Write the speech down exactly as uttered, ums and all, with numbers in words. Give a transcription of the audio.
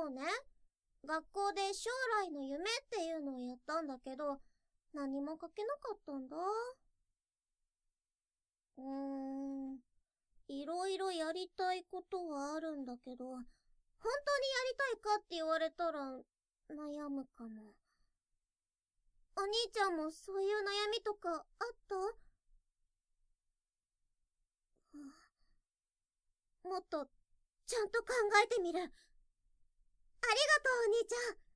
のね、学校で将来の夢っていうのをやったんだけど、何も書けなかったんだ。うーん、いろいろやりたいことはあるんだけど、本当にやりたいかって言われたら、悩むかも。お兄ちゃんもそういう悩みとかあった？もっと、ちゃんと考えてみる。ありがとう、お兄ちゃん。